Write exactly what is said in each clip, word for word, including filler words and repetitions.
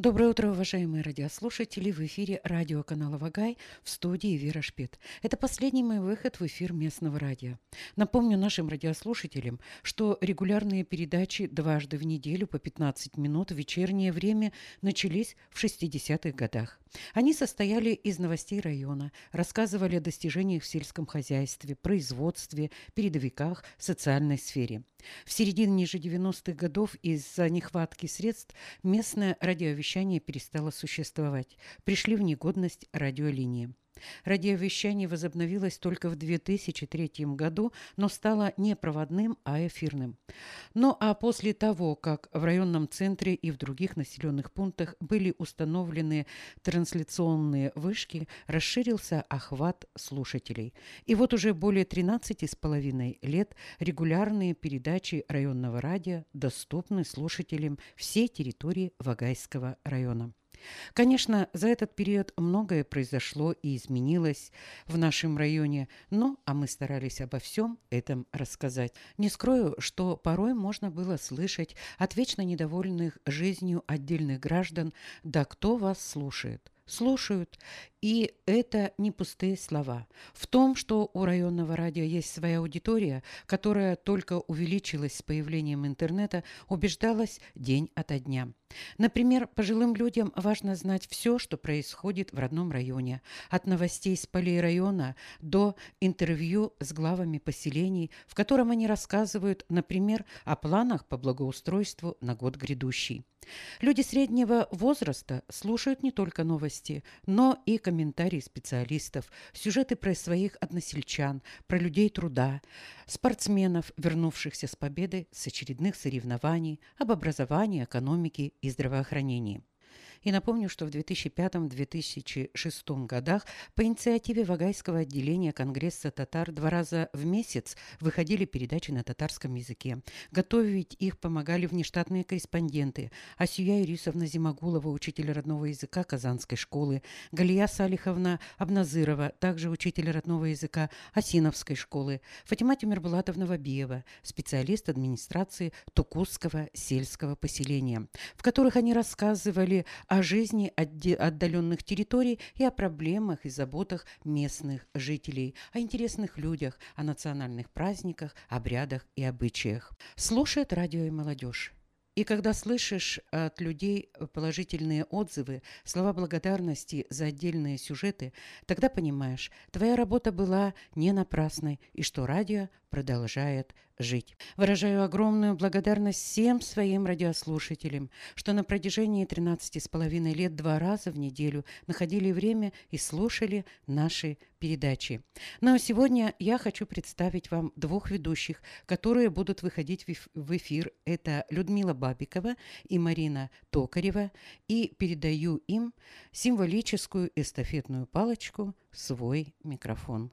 Доброе утро, уважаемые радиослушатели! В эфире радиоканала «Вагай», в студии Вера Шпет. Это последний мой выход в эфир местного радио. Напомню нашим радиослушателям, что регулярные передачи дважды в неделю по пятнадцать минут в вечернее время начались в шестидесятых годах. Они состояли из новостей района, рассказывали о достижениях в сельском хозяйстве, производстве, передовиках, социальной сфере. В середине же девяностых годов из-за нехватки средств местное радиовещание перестало существовать. Пришли в негодность радиолинии. Радиовещание возобновилось только в две тысячи третьем году, но стало не проводным, а эфирным. Ну а после того, как в районном центре и в других населенных пунктах были установлены трансляционные вышки, расширился охват слушателей. И вот уже более тринадцати с половиной лет регулярные передачи районного радио доступны слушателям всей территории Вагайского района. Конечно, за этот период многое произошло и изменилось в нашем районе, но а мы старались обо всем этом рассказать. Не скрою, что порой можно было слышать от вечно недовольных жизнью отдельных граждан: «Да кто вас слушает?» Слушают, и это не пустые слова. В том, что у районного радио есть своя аудитория, которая только увеличилась с появлением интернета, убеждалась день ото дня. Например, пожилым людям важно знать все, что происходит в родном районе, от новостей с полей района до интервью с главами поселений, в котором они рассказывают, например, о планах по благоустройству на год грядущий. Люди среднего возраста слушают не только новости, но и комментарии специалистов, сюжеты про своих односельчан, про людей труда, спортсменов, вернувшихся с победы с очередных соревнований, об образовании, экономике и здравоохранении. И напомню, что в две тысячи пятом — две тысячи шестом годах по инициативе Вагайского отделения Конгресса татар два раза в месяц выходили передачи на татарском языке. Готовить их помогали внештатные корреспонденты: Асия Ирисовна Зимагулова, учитель родного языка Казанской школы, Галия Салиховна Абназырова, также учитель родного языка Осиновской школы, Фатима Тимирбулатовна Вабиева, специалист администрации Тукусского сельского поселения, в которых они рассказывали о жизни отдаленных территорий и о проблемах и заботах местных жителей, о интересных людях, о национальных праздниках, обрядах и обычаях. Слушает радио и молодежь. И когда слышишь от людей положительные отзывы, слова благодарности за отдельные сюжеты, тогда понимаешь, твоя работа была не напрасной и что радио продолжает жить. Выражаю огромную благодарность всем своим радиослушателям, что на протяжении тринадцати с половиной лет два раза в неделю находили время и слушали наши передачи. Ну а сегодня я хочу представить вам двух ведущих, которые будут выходить в эфир. Это Людмила Бабикова и Марина Токарева, и передаю им символическую эстафетную палочку, свой микрофон.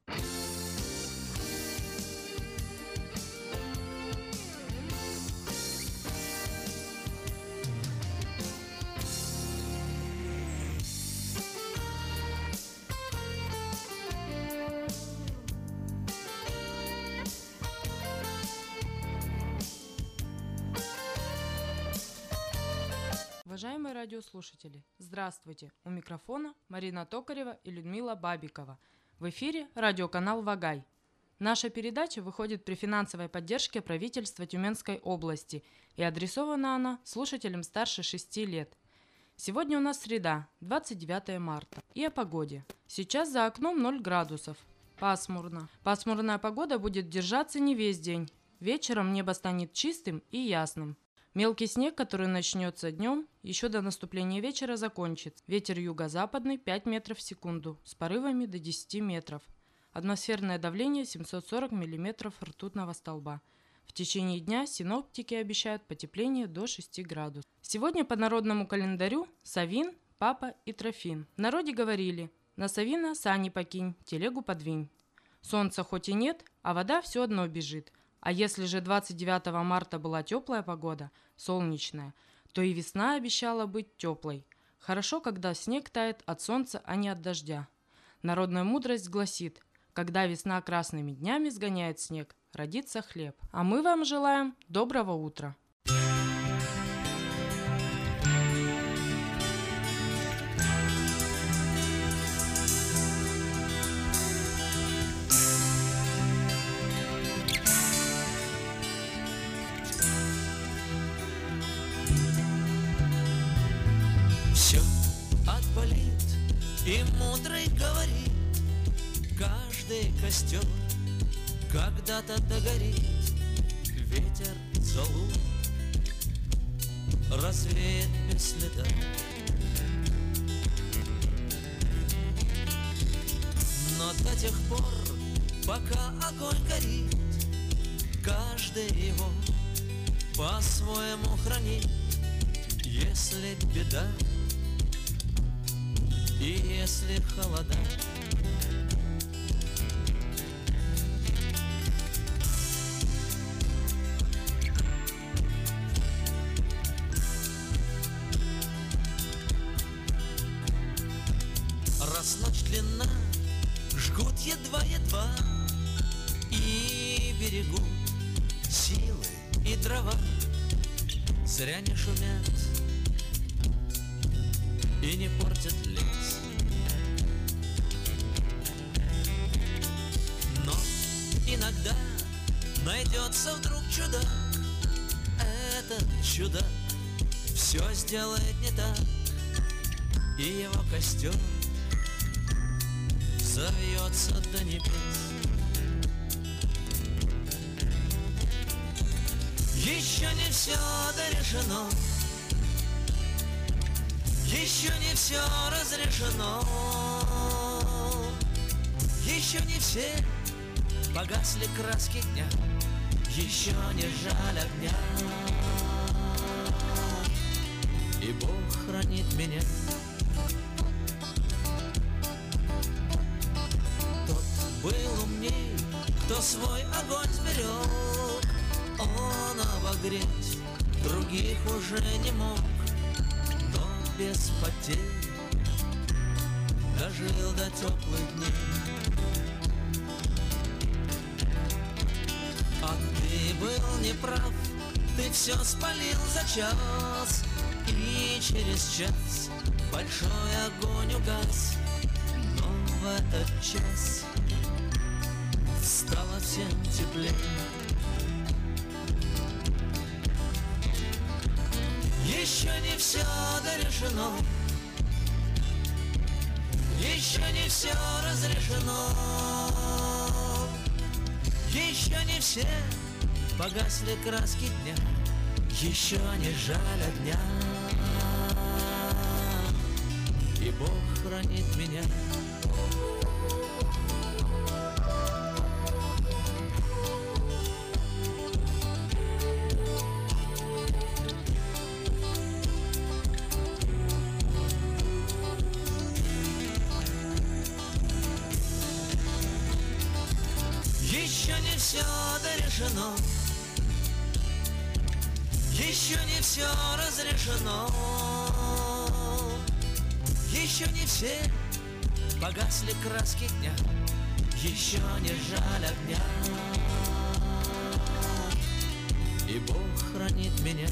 Уважаемые радиослушатели, здравствуйте! У микрофона Марина Токарева и Людмила Бабикова. В эфире радиоканал «Вагай». Наша передача выходит при финансовой поддержке правительства Тюменской области, и адресована она слушателям старше шести лет. Сегодня у нас среда, двадцать девятое марта, и о погоде. Сейчас за окном ноль градусов. Пасмурно. Пасмурная погода будет держаться не весь день. Вечером небо станет чистым и ясным. Мелкий снег, который начнется днем, еще до наступления вечера закончится. Ветер юго-западный пять метров в секунду, с порывами до десяти метров. Атмосферное давление семьсот сорок миллиметров ртутного столба. В течение дня синоптики обещают потепление до шести градусов. Сегодня по народному календарю Савин, Папа и Трофим. В народе говорили: «На Савина сани покинь, телегу подвинь». Солнца хоть и нет, а вода все одно бежит. А если же двадцать девятого марта была теплая погода, солнечная, то и весна обещала быть теплой. Хорошо, когда снег тает от солнца, а не от дождя. Народная мудрость гласит: когда весна красными днями сгоняет снег, родится хлеб. А мы вам желаем доброго утра. мудрый говорит, каждый костер когда-то догорит, ветер золу развеет без следа. Но до тех пор, пока огонь горит, каждый его по-своему хранит. Если беда и если холода, раз ночь длинна, жгут едва-едва и берегут силы и дрова. Зря не шумят и не портят лес. Но иногда найдется вдруг чудак. Этот чудак все сделает не так, и его костер завьется до небес. Еще не все дорешено, еще не все разрешено, еще не все погасли краски дня, еще не жаль огня, и Бог хранит меня. Тот был умней, кто свой огонь сберег, он обогреть других уже не мог, но без потерь дожил до теплых дней. А ты был неправ, ты все спалил за час, и через час большой огонь угас. Но в этот час стало всем теплее. Еще не все дорешено, еще не все разрешено, еще не все погасли краски дня, еще не жаль огня, и Бог хранит меня. Еще не все дорешено, еще не все разрешено, еще не все погасли краски дня, еще не жаль огня, и Бог хранит меня.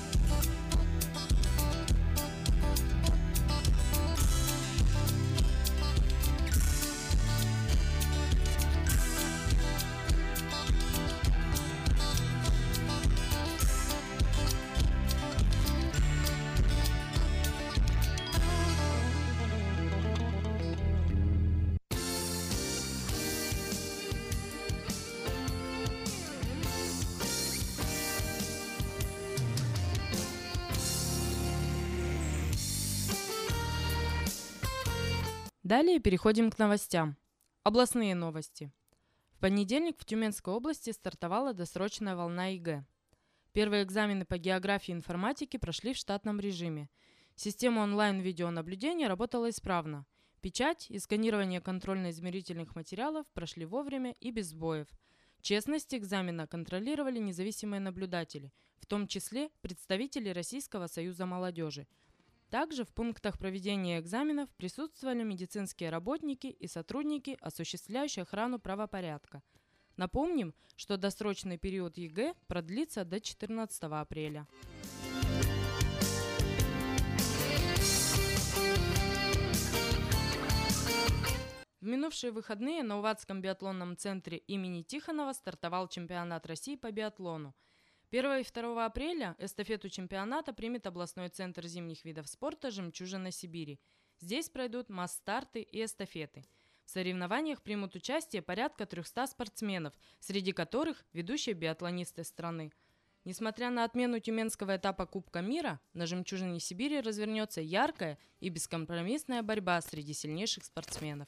Далее переходим к новостям. Областные новости. В понедельник в Тюменской области стартовала досрочная волна ЕГЭ. Первые экзамены по географии и информатике прошли в штатном режиме. Система онлайн-видеонаблюдения работала исправно. Печать и сканирование контрольно-измерительных материалов прошли вовремя и без сбоев. Честность экзамена контролировали независимые наблюдатели, в том числе представители Российского союза молодежи. Также в пунктах проведения экзаменов присутствовали медицинские работники и сотрудники, осуществляющие охрану правопорядка. Напомним, что досрочный период ЕГЭ продлится до четырнадцатого апреля. В минувшие выходные на Уватском биатлонном центре имени Тихонова стартовал чемпионат России по биатлону. первого и второго апреля эстафету чемпионата примет областной центр зимних видов спорта «Жемчужина Сибири». Здесь пройдут масс-старты и эстафеты. В соревнованиях примут участие порядка трехсот спортсменов, среди которых ведущие биатлонисты страны. Несмотря на отмену тюменского этапа Кубка мира, на «Жемчужине Сибири» развернется яркая и бескомпромиссная борьба среди сильнейших спортсменов.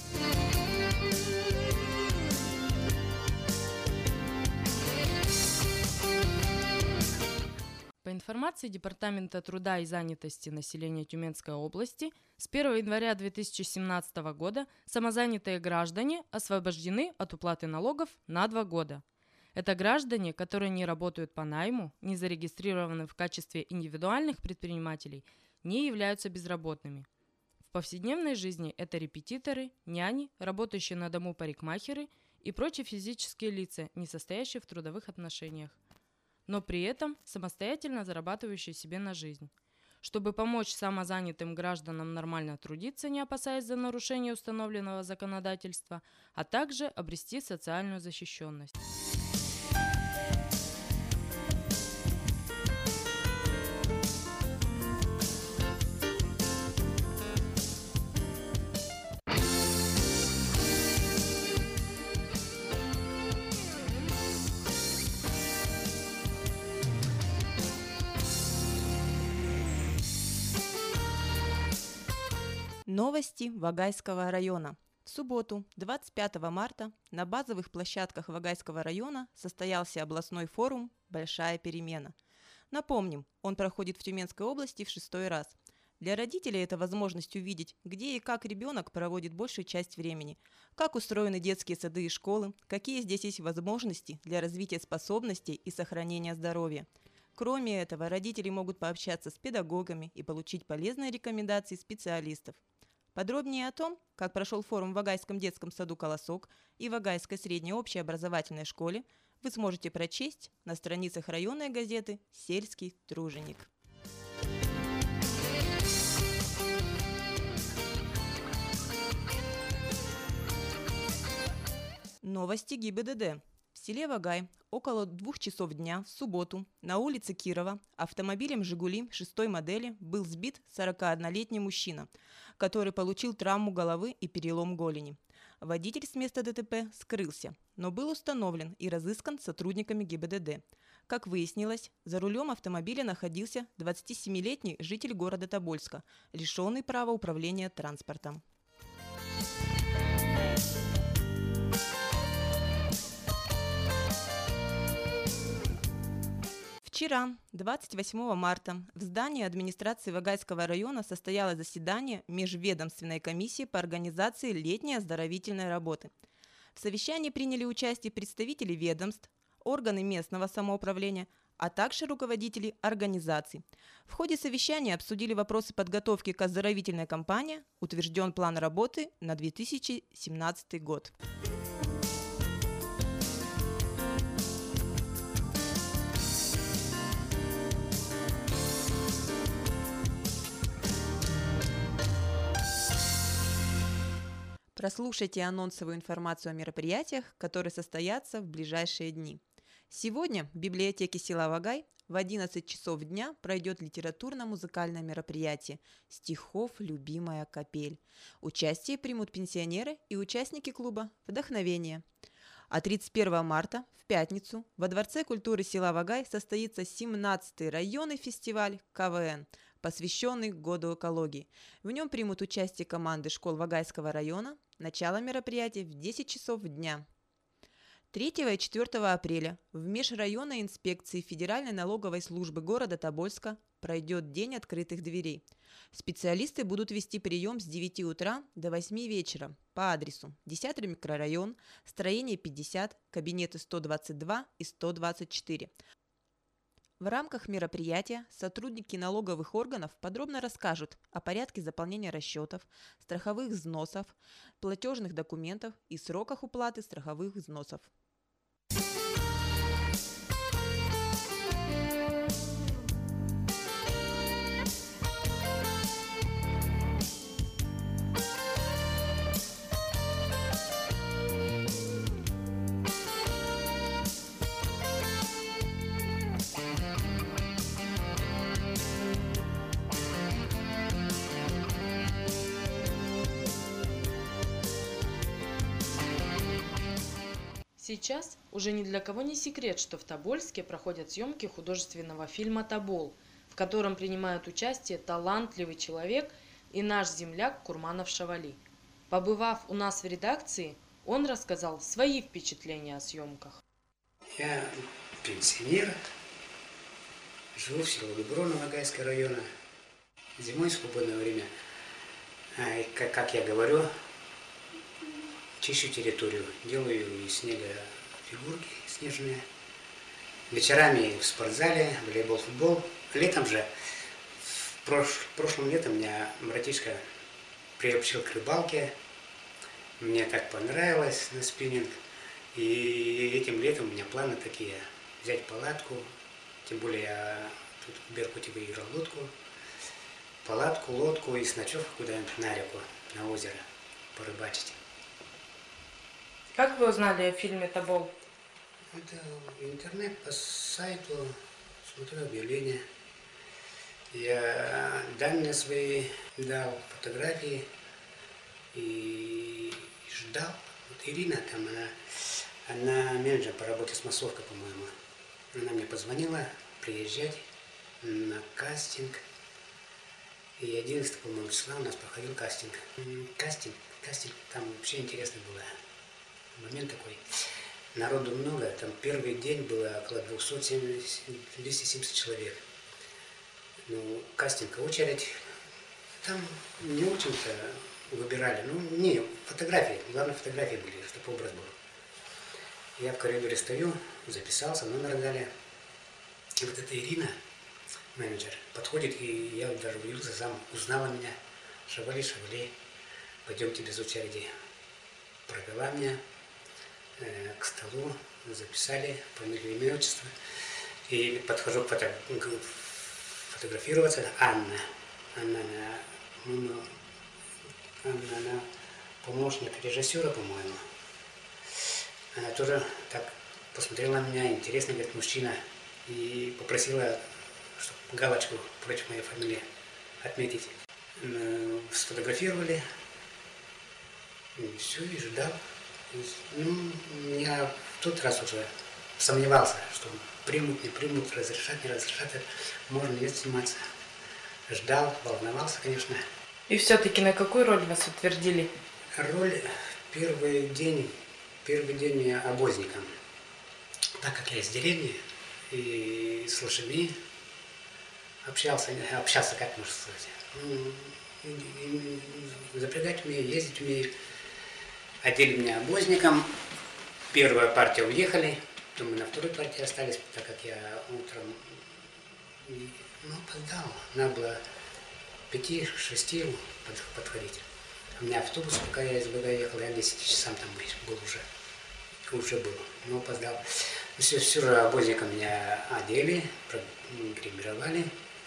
По информации Департамента труда и занятости населения Тюменской области, с первого января две тысячи семнадцатого года самозанятые граждане освобождены от уплаты налогов на два года. Это граждане, которые не работают по найму, не зарегистрированы в качестве индивидуальных предпринимателей, не являются безработными. В повседневной жизни это репетиторы, няни, работающие на дому парикмахеры и прочие физические лица, не состоящие в трудовых отношениях, но при этом самостоятельно зарабатывающие себе на жизнь. Чтобы помочь самозанятым гражданам нормально трудиться, не опасаясь за нарушение установленного законодательства, а также обрести социальную защищенность. Новости Вагайского района. В субботу, двадцать пятого марта, на базовых площадках Вагайского района состоялся областной форум «Большая перемена». Напомним, он проходит в Тюменской области в шестой раз. Для родителей это возможность увидеть, где и как ребенок проводит большую часть времени, как устроены детские сады и школы, какие здесь есть возможности для развития способностей и сохранения здоровья. Кроме этого, родители могут пообщаться с педагогами и получить полезные рекомендации специалистов. Подробнее о том, как прошел форум в Вагайском детском саду «Колосок» и Вагайской средней общеобразовательной школе, вы сможете прочесть на страницах районной газеты «Сельский труженик». Новости ГИБДД. В селе Вагай около двух часов дня в субботу на улице Кирова автомобилем «Жигули» шестой модели был сбит сорокаоднолетний мужчина, который получил травму головы и перелом голени. Водитель с места ДТП скрылся, но был установлен и разыскан сотрудниками ГИБДД. Как выяснилось, за рулем автомобиля находился двадцатисемилетний житель города Тобольска, лишенный права управления транспортом. Вчера, двадцать восьмого марта, в здании администрации Вагайского района состоялось заседание Межведомственной комиссии по организации летней оздоровительной работы. В совещании приняли участие представители ведомств, органы местного самоуправления, а также руководители организаций. В ходе совещания обсудили вопросы подготовки к оздоровительной кампании, утвержден план работы на две тысячи семнадцатый год. Прослушайте анонсовую информацию о мероприятиях, которые состоятся в ближайшие дни. Сегодня в библиотеке села Вагай в одиннадцать часов дня пройдет литературно-музыкальное мероприятие «Стихов любимая капель». Участие примут пенсионеры и участники клуба «Вдохновение». А тридцать первого марта, в пятницу, во Дворце культуры села Вагай состоится семнадцатый районный фестиваль ка вэ эн, посвященный Году экологии. В нем примут участие команды школ Вагайского района. Начало мероприятия в десять часов дня. третьего и четвёртого апреля в межрайонной инспекции Федеральной налоговой службы города Тобольска пройдет День открытых дверей. Специалисты будут вести прием с девяти утра до восьми вечера по адресу десятый микрорайон, строение пятьдесят, кабинеты сто двадцать два и сто двадцать четыре. В рамках мероприятия сотрудники налоговых органов подробно расскажут о порядке заполнения расчетов, страховых взносов, платежных документов и сроках уплаты страховых взносов. Сейчас уже ни для кого не секрет, что в Тобольске проходят съемки художественного фильма «Тобол», в котором принимают участие талантливый человек и наш земляк Курманов Шавали. Побывав у нас в редакции, он рассказал свои впечатления о съемках. Я пенсионер, живу в селе Дуброво Новогайского района. Зимой в свободное время, как, как я говорю, чищу территорию, делаю из снега фигурки снежные. Вечерами в спортзале, волейбол, футбол. Летом же, в прош, прошлом летом меня братишка приобщил к рыбалке. Мне так понравилось на спиннинг. И этим летом у меня планы такие: взять палатку, тем более я тут в Беркуте выиграл лодку, палатку, лодку и с ночевкой куда-нибудь на реку, на озеро порыбачить. Как вы узнали о фильме «Тобол»? Это интернет, по сайту, смотрю объявления. Я данные свои дал, фотографии и ждал. Вот Ирина там, она, она менеджер по работе с массовкой, по-моему. Она мне позвонила приезжать на кастинг. И одиннадцатого, по-моему, числа у нас проходил кастинг. Кастинг, кастинг, там вообще интересно было. Момент такой. Народу много, там первый день было около двухсот семидесяти, двухсот семидесяти человек. Ну, кастинг, очередь. Там не очень-то выбирали. Ну, не, фотографии, главное фотографии были, чтобы образ был. Я в коридоре стою, записался, номер дали. И вот эта Ирина, менеджер, подходит, и я даже удивился, сам узнала меня. Шавали, Шавали, пойдемте без очереди. Провела меня э, к столу, записали фамилию, имя, отчество. И подхожу к фото, фотографироваться. Анна. Анна, она, ну, Анна, она помощник режиссера, по-моему. Она тоже так посмотрела на меня, интересно, говорит, мужчина. И попросила, чтобы галочку против моей фамилии отметить. Сфотографировали. И все, и ждал. Ну, я в тот раз уже сомневался, что примут, не примут, разрешат, не разрешат, можно нет сниматься. Ждал, волновался, конечно. И все-таки на какую роль вас утвердили? Роль первый день, первый день я обозником. Так как я из деревни и с лошадьми общался, общался, как можно сказать. Запрягать умею, ездить умею. Одели меня обозником. Первая партия уехали, потом мы на второй партии остались, так как я утром ну, опоздал. Надо было пяти-шести подходить. У меня автобус, пока я из Бога ехал, я десять часам там был уже. Уже был, но опоздал. Все, все же обозником меня одели, гримировали.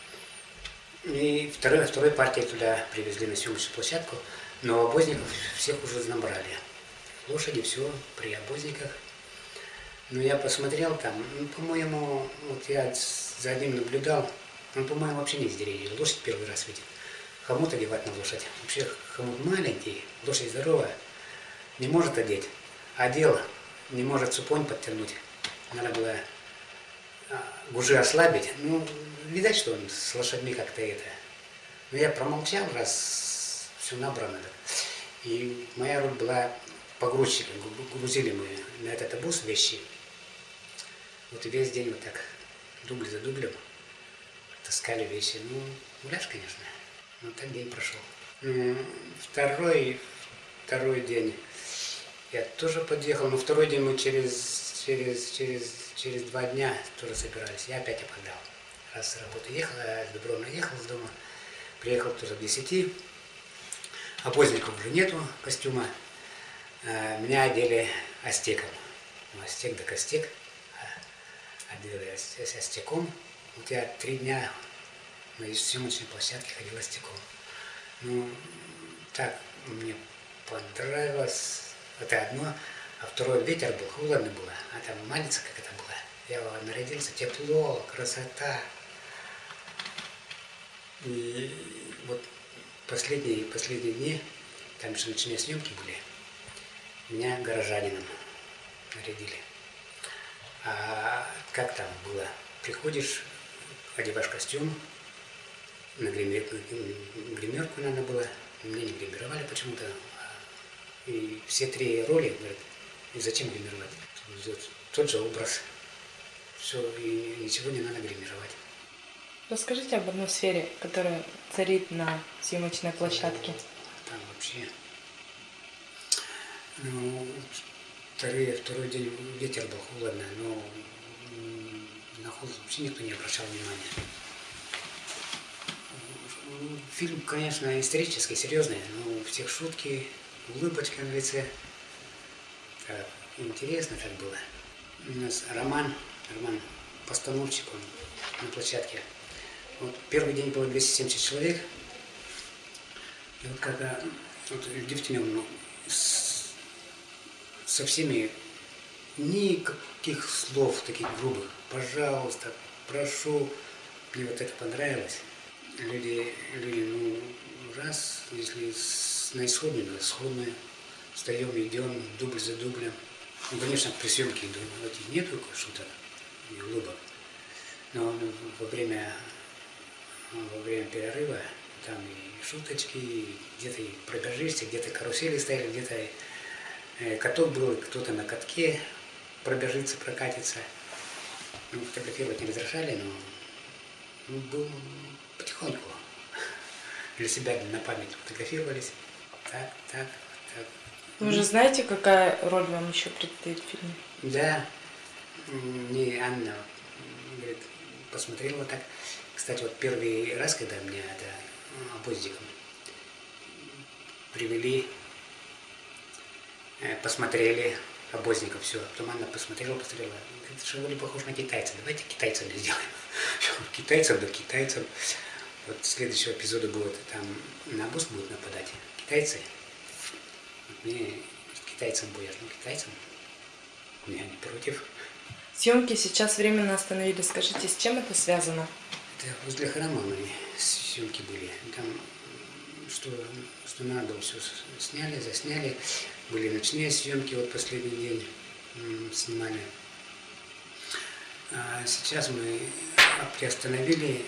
И второй, второй партии туда привезли на съемочную площадку, но обозников всех уже набрали. Лошади, все при обозниках. Но я посмотрел там, ну, по-моему, вот я за одним наблюдал, он, по-моему, вообще не из деревни, лошадь первый раз видит. Хомут одевать на лошадь. Вообще хомут маленький, лошадь здоровая, не может одеть. Одел, не может цупонь подтянуть. Надо было гужи ослабить. Ну, видать, что он с лошадьми как-то это. Но я промолчал, раз все набрано. И моя роль была погрузчиком. Грузили мы на этот обоз вещи. Вот и весь день вот так, дубль за дублем, таскали вещи. Ну, гуляш, конечно. Но так день прошел. Второй, второй день я тоже подъехал, но второй день мы через, через, через, через два дня тоже собирались. Я опять опоздал. Раз с работы ехал, я с Дубровна ехал с дома. Приехал тоже к десяти. Обозников уже нету костюма. Меня одели астеком. Ну, астек да костек. Одели астеком. Вот я три дня на съемочной площадке ходил астеком. Ну, так мне понравилось. Это одно. А второе, ветер был, холодно было. А там малица как это было. Я нарядился, тепло, красота. И вот последние, последние дни, там же ночные съемки были, меня горожанином нарядили. А как там было? Приходишь, одеваешь костюм, на гример, гримерку надо было, меня не гримировали почему-то. И все три роли, говорят, и зачем гримировать? Тот же образ. Все, и ничего не надо гримировать. Расскажите об атмосфере, которая царит на съемочной площадке. Там вообще... Ну, второй, второй день ветер был холодно, но на холод вообще никто не обращал внимания. Фильм, конечно, исторический, серьезный, но у всех шутки, улыбочка на лице. Так, интересно так было. У нас Роман, Роман постановщик, он на площадке. Вот первый день было двести семьдесят человек. И вот когда вот, Девтенев, ну, с, со всеми никаких слов таких грубых. Пожалуйста, прошу. Мне вот это понравилось. Люди, люди, ну, раз, если с, на исходную, на исходную, встаем, идем, дубль за дублем. Ну, конечно, при съемке нету шуток и улыбок. Но во время, во время перерыва там и шуточки, и где-то и пробежишься, где-то карусели стояли, где-то э, каток был, кто-то на катке пробежится, прокатится. Ну, фотографировать не разрешали, но ну, был потихоньку для себя, на память фотографировались. Так, так, так. Вы уже знаете, какая роль вам еще предстоит в фильме? Да, мне Анна говорит, посмотрела так. Кстати, вот первый раз, когда меня это обозником привели, посмотрели обозников, все. Потом Анна посмотрела, посмотрела. Это что ли похож на китайца? Давайте китайцами сделаем. Китайцев да китайцев. Вот следующего эпизода будет, там на обоз будут нападать китайцы. Вот мне китайцам боятся, ну китайцам. Я не против. Съемки сейчас временно остановили. Скажите, с чем это связано? Это возле храма мои съемки были. Там что, что надо, все сняли, засняли. Были ночные съемки, вот последний день м, снимали. А сейчас мы приостановили,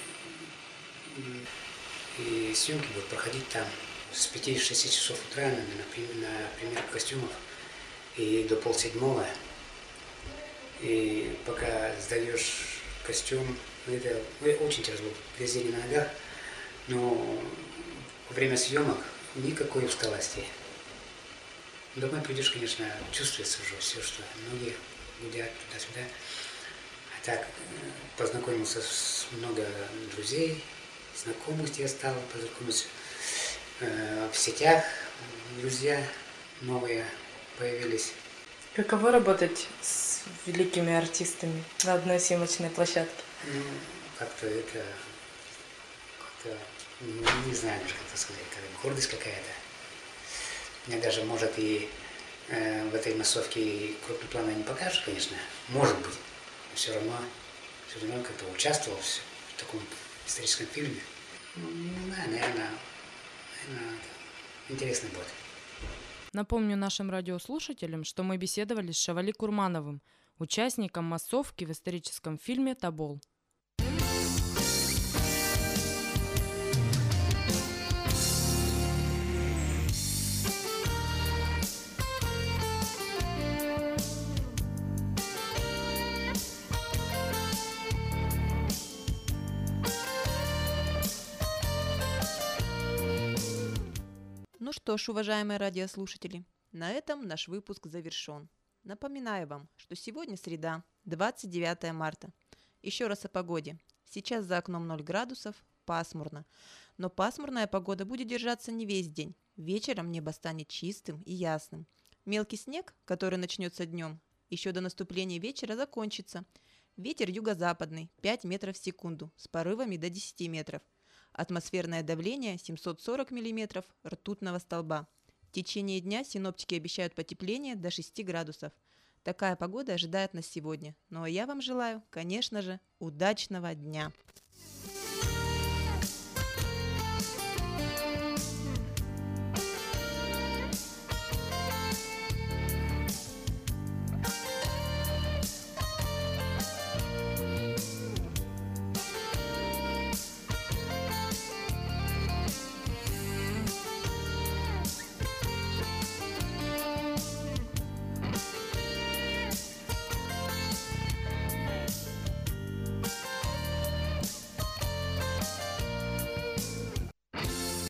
и съемки будут проходить там с пяти-шести часов утра на, на примерку костюмов и до полседьмого. И пока сдаешь костюм, это очень тяжело, весь день на ногах, но во время съемок никакой усталости. Домой придешь, конечно, чувствуется уже все, что ноги гудят туда-сюда. А так познакомился с много друзей, знакомых я стал, познакомился э, в сетях, друзья новые появились. Каково работать с великими артистами на одной съемочной площадке? Ну, как-то это, как-то, ну, не знаю даже, как это сказать, как гордость какая-то. Мне даже, может, и э, в этой массовке крупный план не покажут, конечно, может быть, но все равно, все равно как-то участвовал в таком историческом фильме. Ну, не знаю, наверное, наверное, интересно будет. Напомню нашим радиослушателям, что мы беседовали с Шавали Курмановым, участником массовки в историческом фильме «Тобол». Ну что ж, уважаемые радиослушатели, на этом наш выпуск завершен. Напоминаю вам, что сегодня среда, двадцать девятое марта. Еще раз о погоде. Сейчас за окном ноль градусов, пасмурно. Но пасмурная погода будет держаться не весь день. Вечером небо станет чистым и ясным. Мелкий снег, который начнется днем, еще до наступления вечера закончится. Ветер юго-западный, пять метров в секунду, с порывами до десяти метров. Атмосферное давление семьсот сорок миллиметров ртутного столба. В течение дня синоптики обещают потепление до шести градусов. Такая погода ожидает нас сегодня. Ну а я вам желаю, конечно же, удачного дня!